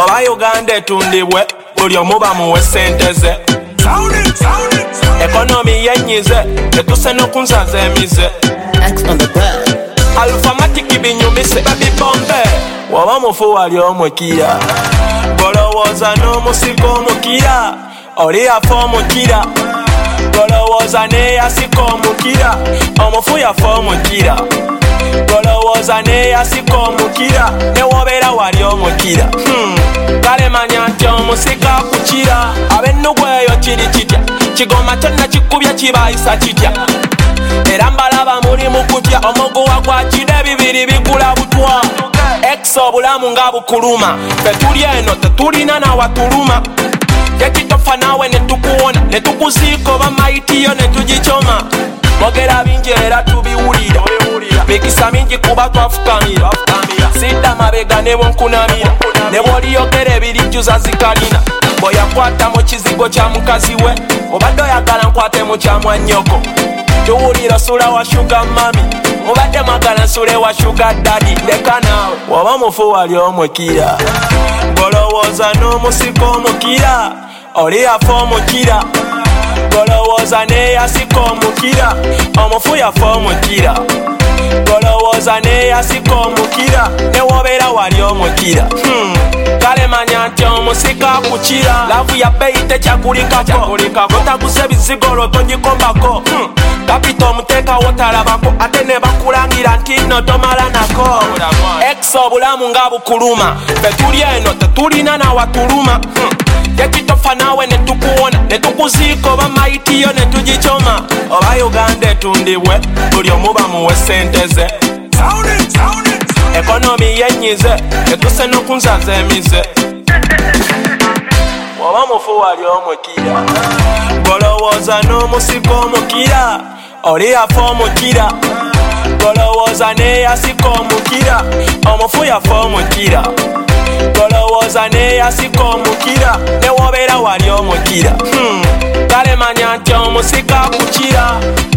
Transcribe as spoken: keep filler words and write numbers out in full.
oba Uganda etundibwe buli omu bamuwe ssente ze. Ekonomi yenyize etuse n'okunsaza emize. Alphamatiki binyumise babibombe waba mufu wali omukira golowooza n'omusika omukira oli yafa omukira golowooza n'eyasika omukira omufu yafa omukira golowooza n'eyasika omukira newobeera wali omukira hmm. Kale manya nti omusika akukira ab'ennugu eyo kiri kitya kigoma kyonna kikubya kibayisa kitya era mbalaba muli mukutya omuguwa gwa kide bibiri bigula butwa ex obulamu nga bukuluma fetuli eno tetulina nawatuluma yekitofa nawe netukuwona netukuziika oba maitiyo netugicoma mogera bingi era tubiwulira mikisa mingi kuba twafukamira sidda mabega ne bwonkunamira ne bwoliyogera ebirijjuza zikalina bweyakwata mu kizigo kya mukazi we obadde oyagala nkwate mu kya mwannyoko tuwulira sula wa sugar mami obadde mwagala nsule wa sugar daddy leka naawe waba mufu wali omukira golowooza n'omusika omukira oli yafa omukira golowooza n'eyasika omukira omufu yafa omukira golowooza n'eyasika omukira newobeera wali omukira hmm. Kale manya nti omusika akukira lavu ya bbeeyi tekyagulikako otaguze bizigolo togikombako hmm. Kapita omuteekawo talabako ate ne bakulangira nti nno tomala nako ex obulamu nga bukuluma fetuli eno tetulina nawatuluma hmm. Yekitofa nawe netukuwona netukuziika oba maitiyo netugicoma oba Uganda etundibwe buli omu bamuwe ssente ze. Ekonomi yenyize etuse n'okunsaza emize. Waba mufu wali omukira golowooza n'omusika omukira oli yafa omukira golowooza n'eyasika omukira omufu yafa omukira golowooza n'eyasika omukira newobeera wali omukira hmm. Kale manya nti omusika akukira